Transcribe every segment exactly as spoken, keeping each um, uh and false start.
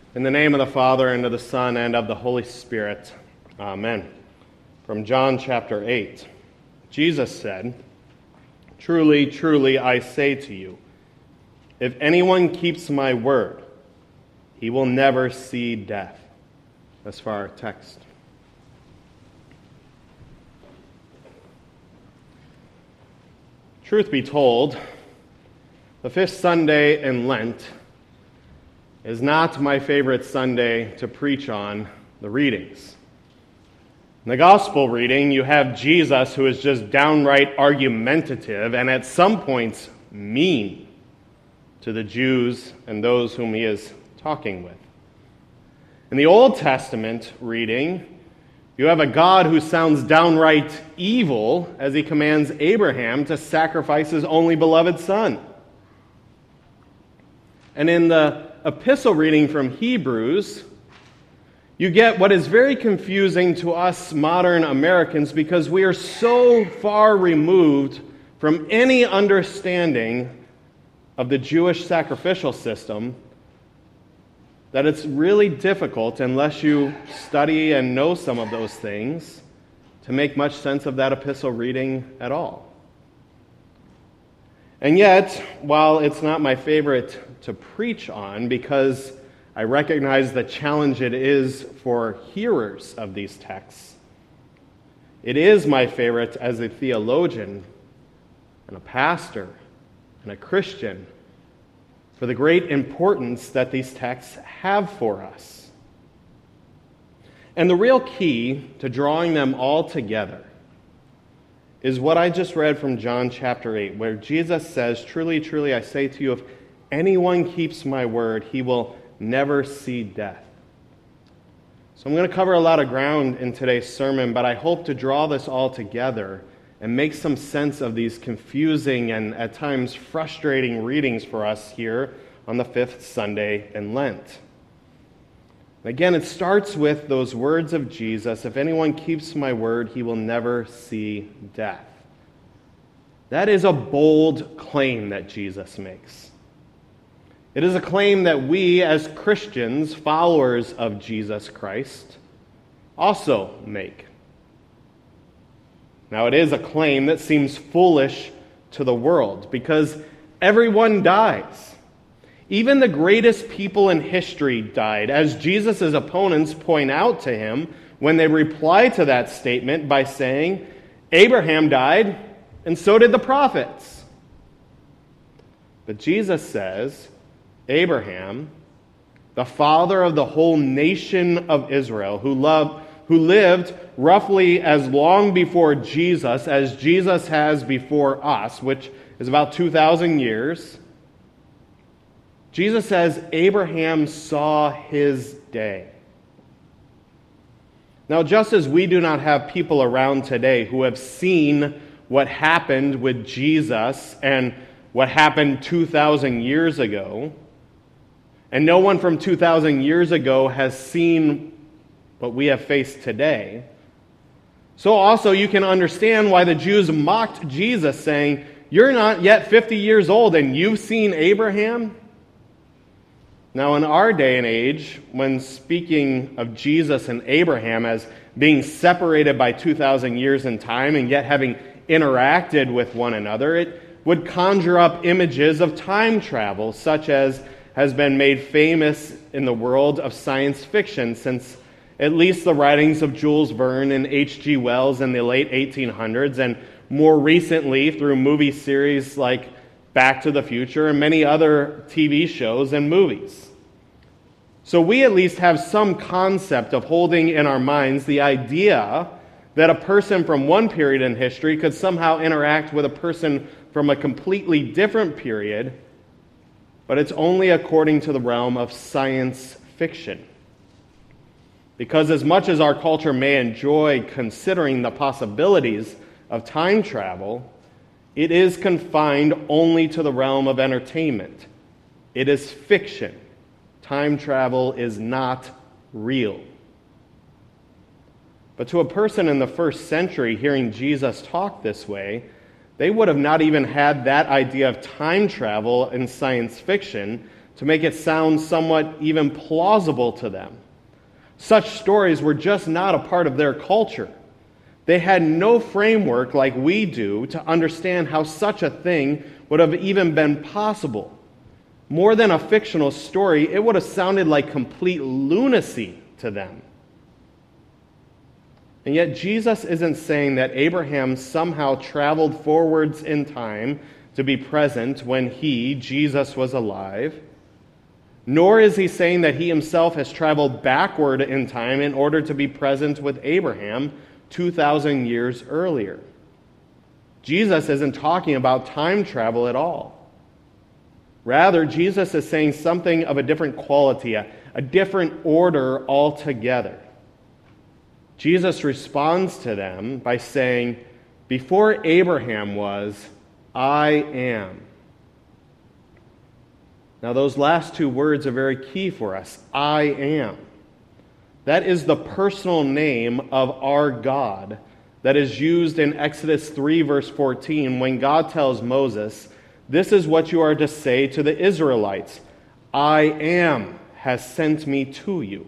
In the name of the Father, and of the Son, and of the Holy Spirit. Amen. From John chapter eight. Jesus said, "Truly, truly, I say to you, if anyone keeps my word, he will never see death." That's for our text. Truth be told, the fifth Sunday in Lent is not my favorite Sunday to preach on the readings. In the gospel reading, you have Jesus who is just downright argumentative and at some points mean to the Jews and those whom he is talking with. In the Old Testament reading, you have a God who sounds downright evil as he commands Abraham to sacrifice his only beloved son. And in the epistle reading from Hebrews, you get what is very confusing to us modern Americans because we are so far removed from any understanding of the Jewish sacrificial system that it's really difficult, unless you study and know some of those things, to make much sense of that epistle reading at all. And yet, while it's not my favorite to preach on, because I recognize the challenge it is for hearers of these texts, it is my favorite as a theologian and a pastor and a Christian for the great importance that these texts have for us. And the real key to drawing them all together is what I just read from John chapter eight, where Jesus says, "Truly, truly, I say to you, if anyone keeps my word, he will never see death." So I'm going to cover a lot of ground in today's sermon, but I hope to draw this all together and make some sense of these confusing and at times frustrating readings for us here on the fifth Sunday in Lent. Again, it starts with those words of Jesus, "If anyone keeps my word, he will never see death." That is a bold claim that Jesus makes. It is a claim that we as Christians, followers of Jesus Christ, also make. Now, it is a claim that seems foolish to the world because everyone dies. Even the greatest people in history died, as Jesus' opponents point out to him when they reply to that statement by saying, "Abraham died, and so did the prophets." But Jesus says, Abraham, the father of the whole nation of Israel, who loved, who lived roughly as long before Jesus as Jesus has before us, which is about two thousand years, Jesus says Abraham saw his day. Now, just as we do not have people around today who have seen what happened with Jesus and what happened two thousand years ago, and no one from two thousand years ago has seen what we have faced today, so also you can understand why the Jews mocked Jesus, saying, "You're not yet fifty years old and you've seen Abraham?" Now, in our day and age, when speaking of Jesus and Abraham as being separated by two thousand years in time and yet having interacted with one another, it would conjure up images of time travel, such as has been made famous in the world of science fiction since at least the writings of Jules Verne and H G Wells in the late eighteen hundreds, and more recently through movie series like Back to the Future and many other T V shows and movies. So we at least have some concept of holding in our minds the idea that a person from one period in history could somehow interact with a person from a completely different period, but it's only according to the realm of science fiction. Because as much as our culture may enjoy considering the possibilities of time travel, it is confined only to the realm of entertainment. It is fiction. Time travel is not real. But to a person in the first century hearing Jesus talk this way, they would have not even had that idea of time travel in science fiction to make it sound somewhat even plausible to them. Such stories were just not a part of their culture. They had no framework like we do to understand how such a thing would have even been possible. More than a fictional story, it would have sounded like complete lunacy to them. And yet Jesus isn't saying that Abraham somehow traveled forwards in time to be present when he, Jesus, was alive. Nor is he saying that he himself has traveled backward in time in order to be present with Abraham two thousand years earlier. Jesus isn't talking about time travel at all. Rather, Jesus is saying something of a different quality, a, a different order altogether. Jesus responds to them by saying, "Before Abraham was, I am." Now, those last two words are very key for us. I am. That is the personal name of our God that is used in Exodus three, verse fourteen, when God tells Moses, "This is what you are to say to the Israelites. I am has sent me to you."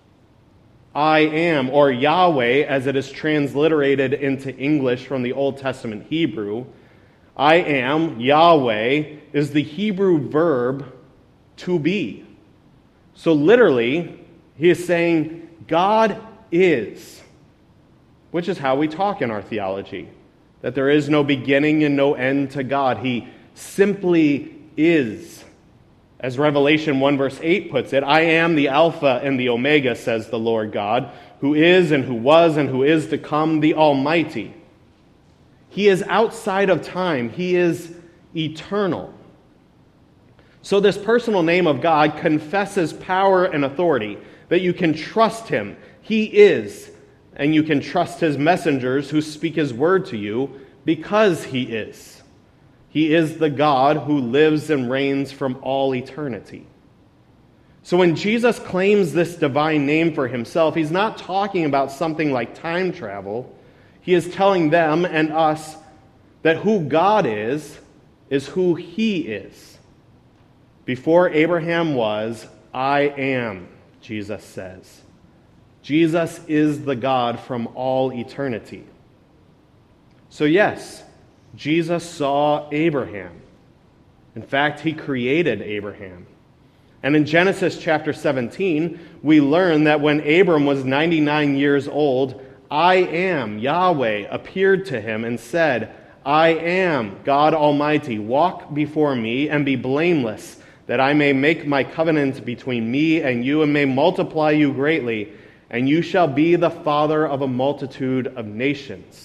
I am, or Yahweh, as it is transliterated into English from the Old Testament Hebrew, I am, Yahweh, is the Hebrew verb to be. So literally, he is saying, God is, which is how we talk in our theology, that there is no beginning and no end to God. He simply is. As Revelation one verse eight puts it, I am the Alpha and the Omega, says the Lord God, who is and who was and who is to come, the Almighty. He is outside of time. He is eternal. So this personal name of God confesses power and authority, that you can trust him. He is, and you can trust his messengers who speak his word to you because he is. He is the God who lives and reigns from all eternity. So when Jesus claims this divine name for himself, he's not talking about something like time travel. He is telling them and us that who God is, is who he is. Before Abraham was, I am, Jesus says. Jesus is the God from all eternity. So yes, Jesus saw Abraham. In fact, he created Abraham. And in Genesis chapter seventeen, we learn that when Abram was ninety-nine years old, I am, Yahweh, appeared to him and said, I am God Almighty. Walk before me and be blameless, that I may make my covenant between me and you and may multiply you greatly, and you shall be the father of a multitude of nations.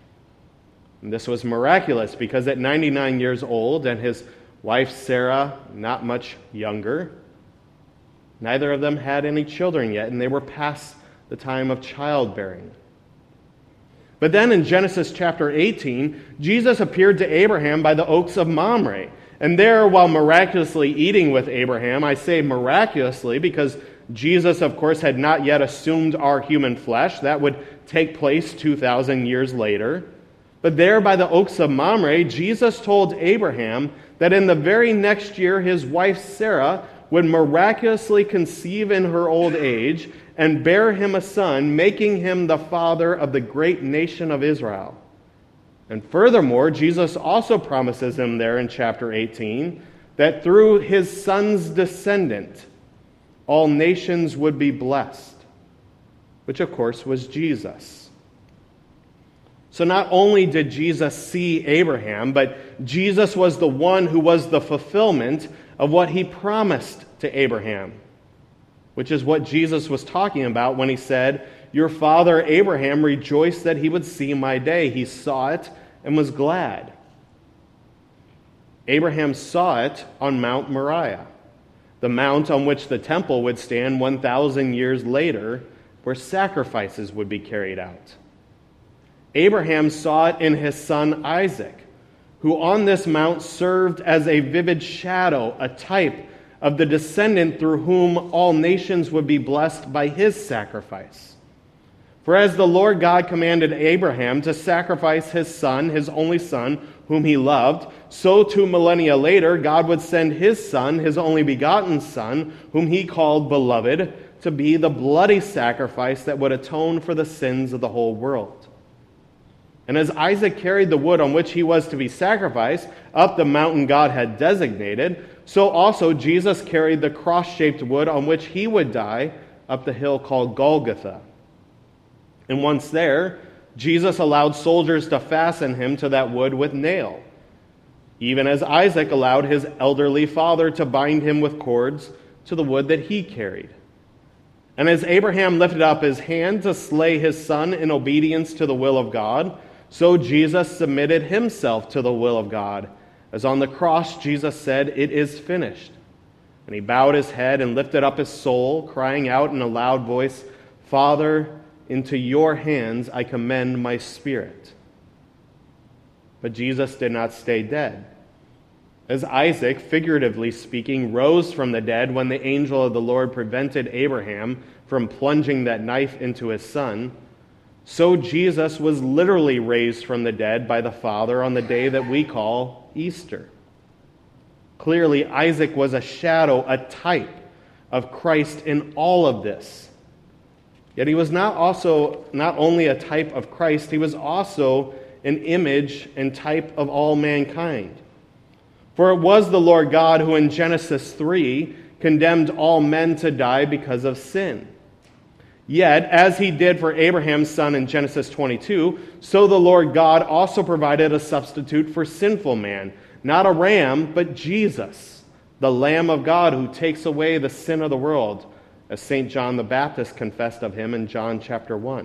And this was miraculous because at ninety-nine years old and his wife Sarah not much younger, neither of them had any children yet, and they were past the time of childbearing. But then in Genesis chapter eighteen, Jesus appeared to Abraham by the oaks of Mamre. And there, while miraculously eating with Abraham, I say miraculously because Jesus, of course, had not yet assumed our human flesh. That would take place two thousand years later. But there by the oaks of Mamre, Jesus told Abraham that in the very next year his wife Sarah would miraculously conceive in her old age and bear him a son, making him the father of the great nation of Israel. And furthermore, Jesus also promises him there in chapter eighteen that through his son's descendant, all nations would be blessed, which of course was Jesus. So not only did Jesus see Abraham, but Jesus was the one who was the fulfillment of what he promised to Abraham, which is what Jesus was talking about when he said, your father Abraham rejoiced that he would see my day. He saw it and was glad. Abraham saw it on Mount Moriah, the mount on which the temple would stand one thousand years later, where sacrifices would be carried out. Abraham saw it in his son Isaac, who on this mount served as a vivid shadow, a type of the descendant through whom all nations would be blessed by his sacrifice. For as the Lord God commanded Abraham to sacrifice his son, his only son, whom he loved, so two millennia later, God would send his Son, his only begotten Son, whom he called beloved, to be the bloody sacrifice that would atone for the sins of the whole world. And as Isaac carried the wood on which he was to be sacrificed up the mountain God had designated, so also Jesus carried the cross-shaped wood on which he would die up the hill called Golgotha. And once there, Jesus allowed soldiers to fasten him to that wood with nail, even as Isaac allowed his elderly father to bind him with cords to the wood that he carried. And as Abraham lifted up his hand to slay his son in obedience to the will of God, so Jesus submitted himself to the will of God. As on the cross Jesus said, "It is finished." And he bowed his head and lifted up his soul, crying out in a loud voice, "Father, into your hands I commend my spirit." But Jesus did not stay dead. As Isaac, figuratively speaking, rose from the dead when the angel of the Lord prevented Abraham from plunging that knife into his son, so Jesus was literally raised from the dead by the Father on the day that we call Easter. Clearly, Isaac was a shadow, a type of Christ in all of this. Yet he was not also not only a type of Christ, he was also an image and type of all mankind. For it was the Lord God who in Genesis three condemned all men to die because of sin. Yet, as he did for Abraham's son in Genesis twenty-two, so the Lord God also provided a substitute for sinful man, not a ram, but Jesus, the Lamb of God who takes away the sin of the world, as Saint John the Baptist confessed of him in John chapter one.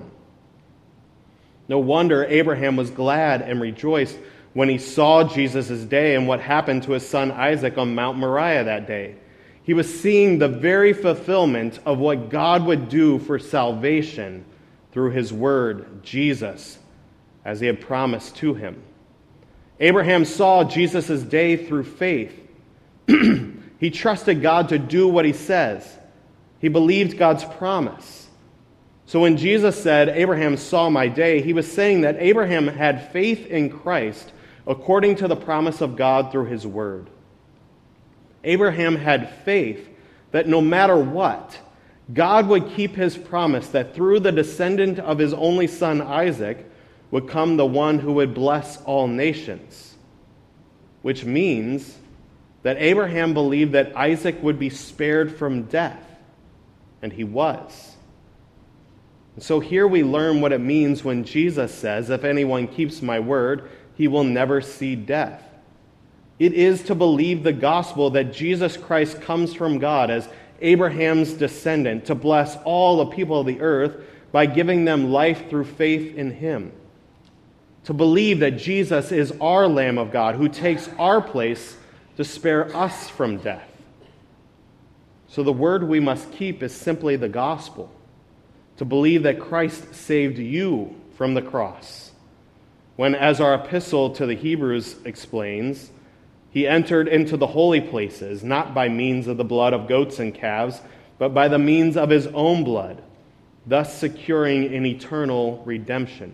No wonder Abraham was glad and rejoiced when he saw Jesus' day and what happened to his son Isaac on Mount Moriah that day. He was seeing the very fulfillment of what God would do for salvation through his word, Jesus, as he had promised to him. Abraham saw Jesus' day through faith. He trusted God to do what he says. He believed God's promise. So when Jesus said, "Abraham saw my day," he was saying that Abraham had faith in Christ according to the promise of God through his word. Abraham had faith that no matter what, God would keep his promise that through the descendant of his only son Isaac would come the one who would bless all nations. Which means that Abraham believed that Isaac would be spared from death, and he was. And so here we learn what it means when Jesus says, "If anyone keeps my word, he will never see death." It is to believe the gospel that Jesus Christ comes from God as Abraham's descendant to bless all the people of the earth by giving them life through faith in him. To believe that Jesus is our Lamb of God who takes our place to spare us from death. So the word we must keep is simply the gospel. To believe that Christ saved you from the cross, when, as our epistle to the Hebrews explains, he entered into the holy places, not by means of the blood of goats and calves, but by the means of his own blood, thus securing an eternal redemption.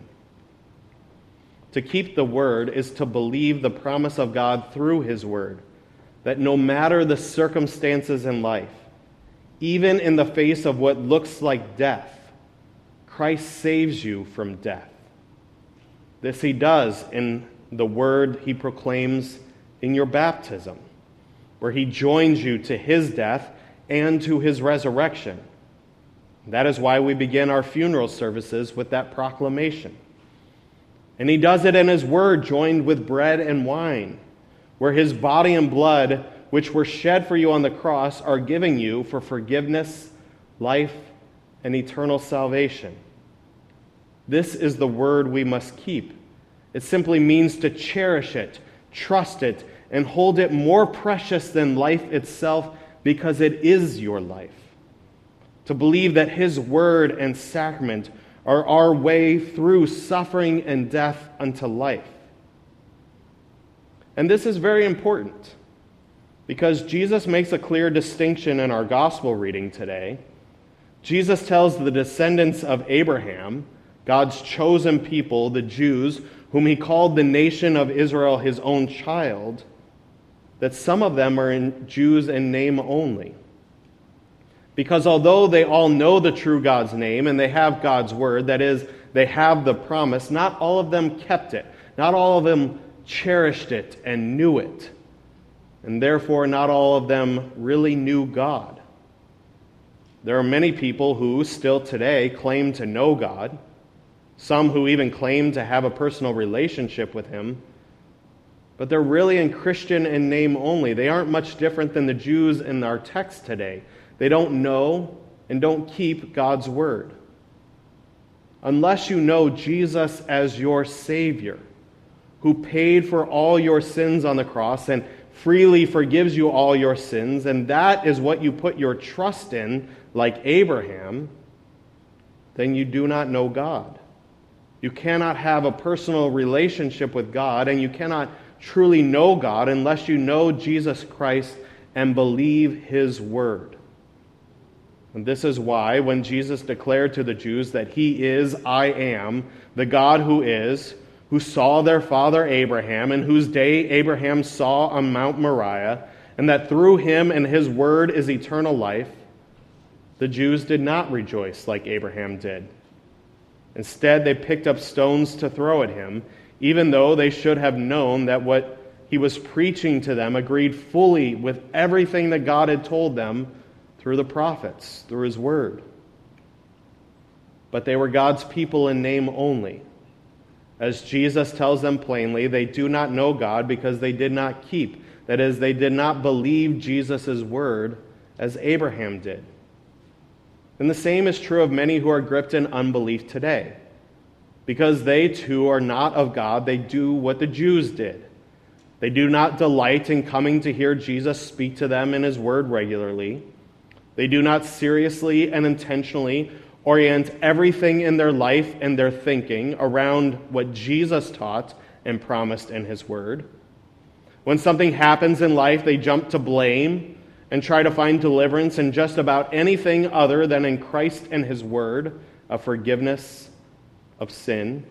To keep the word is to believe the promise of God through his word, that no matter the circumstances in life, even in the face of what looks like death, Christ saves you from death. This he does in the word he proclaims in your baptism, where he joins you to his death and to his resurrection. That is why we begin our funeral services with that proclamation. And he does it in his word joined with bread and wine, where his body and blood, which were shed for you on the cross, are giving you for forgiveness, life, and eternal salvation. This is the word we must keep. It simply means to cherish it, trust it, and hold it more precious than life itself because it is your life. To believe that his word and sacrament are our way through suffering and death unto life. And this is very important because Jesus makes a clear distinction in our gospel reading today. Jesus tells the descendants of Abraham, God's chosen people, the Jews, whom he called the nation of Israel his own child, that some of them are in Jews in name only. Because although they all know the true God's name and they have God's word, that is, they have the promise, not all of them kept it. Not all of them cherished it and knew it. And therefore, not all of them really knew God. There are many people who still today claim to know God, some who even claim to have a personal relationship with him, but they're really in Christian in name only. They aren't much different than the Jews in our text today. They don't know and don't keep God's word. Unless you know Jesus as your Savior, who paid for all your sins on the cross and freely forgives you all your sins, and that is what you put your trust in, like Abraham, then you do not know God. You cannot have a personal relationship with God, and you cannot truly know God unless you know Jesus Christ and believe his word. And this is why when Jesus declared to the Jews that he is, I am, the God who is, who saw their father Abraham, and whose day Abraham saw on Mount Moriah, and that through him and his word is eternal life, the Jews did not rejoice like Abraham did. Instead, they picked up stones to throw at him, even though they should have known that what he was preaching to them agreed fully with everything that God had told them through the prophets, through his word. But they were God's people in name only. As Jesus tells them plainly, they do not know God because they did not keep, that is, they did not believe Jesus' word as Abraham did. And the same is true of many who are gripped in unbelief today. Because they too are not of God, they do what the Jews did. They do not delight in coming to hear Jesus speak to them in his word regularly. They do not seriously and intentionally orient everything in their life and their thinking around what Jesus taught and promised in his word. When something happens in life, they jump to blame and try to find deliverance in just about anything other than in Christ and his word of forgiveness of sin.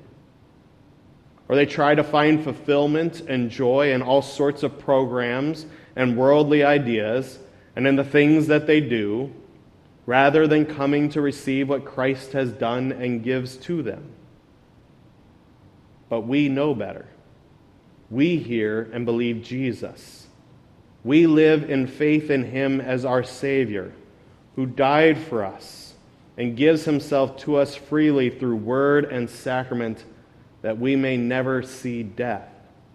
Or they try to find fulfillment and joy in all sorts of programs and worldly ideas and in the things that they do, rather than coming to receive what Christ has done and gives to them. But we know better. We hear and believe Jesus. We live in faith in him as our Savior, who died for us and gives himself to us freely through word and sacrament, that we may never see death.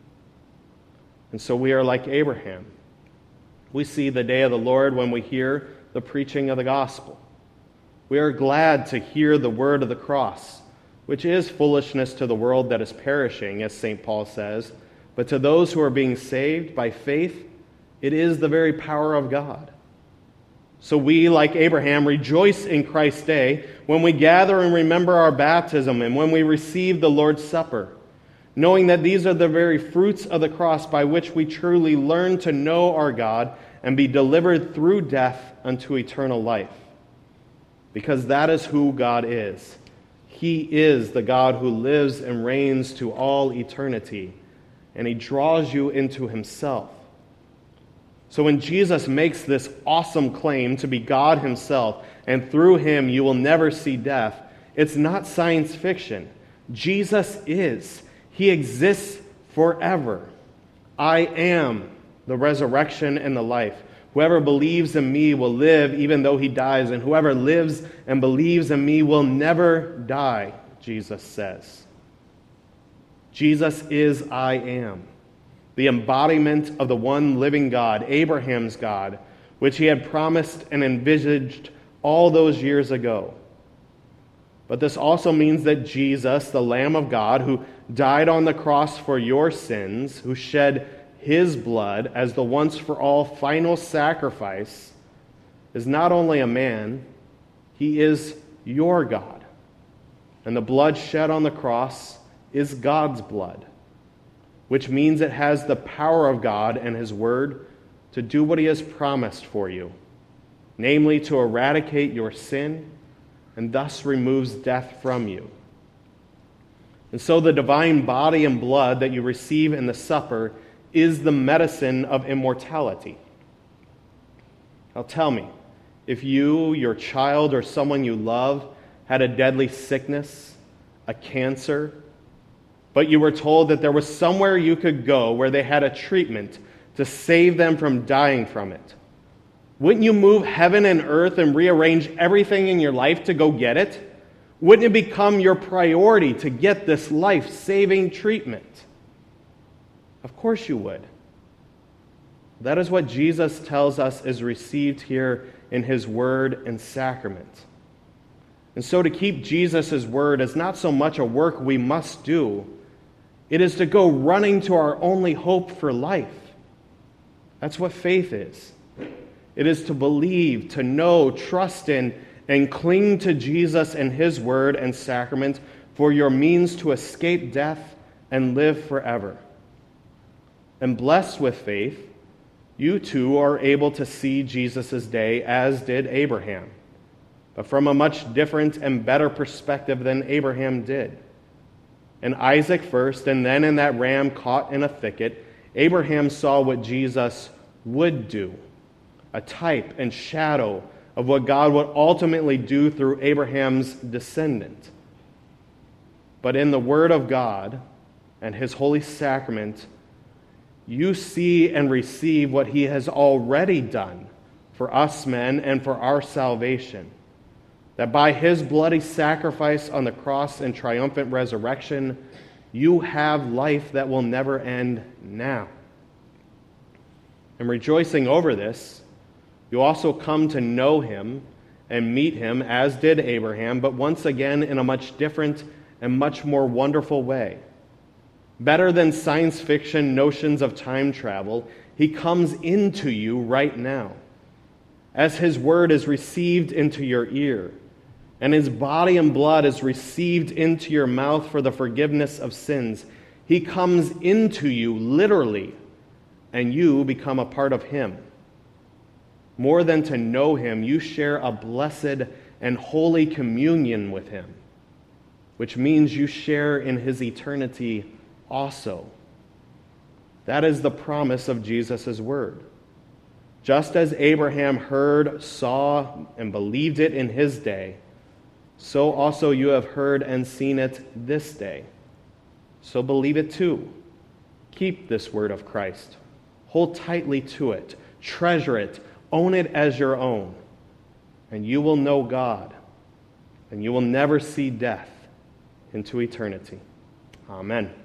And so we are like Abraham. We see the day of the Lord when we hear the preaching of the gospel. We are glad to hear the word of the cross, which is foolishness to the world that is perishing, as Saint Paul says, but to those who are being saved by faith, it is the very power of God. So we, like Abraham, rejoice in Christ's day when we gather and remember our baptism and when we receive the Lord's Supper, knowing that these are the very fruits of the cross by which we truly learn to know our God and be delivered through death unto eternal life. Because that is who God is. He is the God who lives and reigns to all eternity, and he draws you into himself. So when Jesus makes this awesome claim to be God himself, and through him you will never see death, it's not science fiction. Jesus is. He exists forever. I am the resurrection and the life. Whoever believes in me will live even though he dies, and whoever lives and believes in me will never die, Jesus says. Jesus is I am, the embodiment of the one living God, Abraham's God, which he had promised and envisaged all those years ago. But this also means that Jesus, the Lamb of God, who died on the cross for your sins, who shed his blood as the once-for-all final sacrifice, is not only a man, he is your God. And the blood shed on the cross is God's blood, which means it has the power of God and his word to do what he has promised for you, namely to eradicate your sin and thus removes death from you. And so the divine body and blood that you receive in the supper is the medicine of immortality. Now tell me, if you, your child, or someone you love had a deadly sickness, a cancer, but you were told that there was somewhere you could go where they had a treatment to save them from dying from it, wouldn't you move heaven and earth and rearrange everything in your life to go get it? Wouldn't it become your priority to get this life-saving treatment? Of course you would. That is what Jesus tells us is received here in his word and sacrament. And so to keep Jesus' word is not so much a work we must do, it is to go running to our only hope for life. That's what faith is. It is to believe, to know, trust in, and cling to Jesus and his word and sacrament for your means to escape death and live forever. And blessed with faith, you too are able to see Jesus' day as did Abraham, but from a much different and better perspective than Abraham did. And Isaac first, and then in that ram caught in a thicket, Abraham saw what Jesus would do, a type and shadow of what God would ultimately do through Abraham's descendant. But in the Word of God and his holy sacrament, you see and receive what he has already done for us men and for our salvation. That by his bloody sacrifice on the cross and triumphant resurrection, you have life that will never end now. And rejoicing over this, you also come to know him and meet him as did Abraham, but once again in a much different and much more wonderful way. Better than science fiction notions of time travel, he comes into you right now. As his word is received into your ear, and his body and blood is received into your mouth for the forgiveness of sins, he comes into you literally, and you become a part of him. More than to know him, you share a blessed and holy communion with him, which means you share in his eternity also. That is the promise of Jesus' word. Just as Abraham heard, saw, and believed it in his day, so also you have heard and seen it this day. So believe it too. Keep this word of Christ. Hold tightly to it. Treasure it. Own it as your own. And you will know God. And you will never see death into eternity. Amen.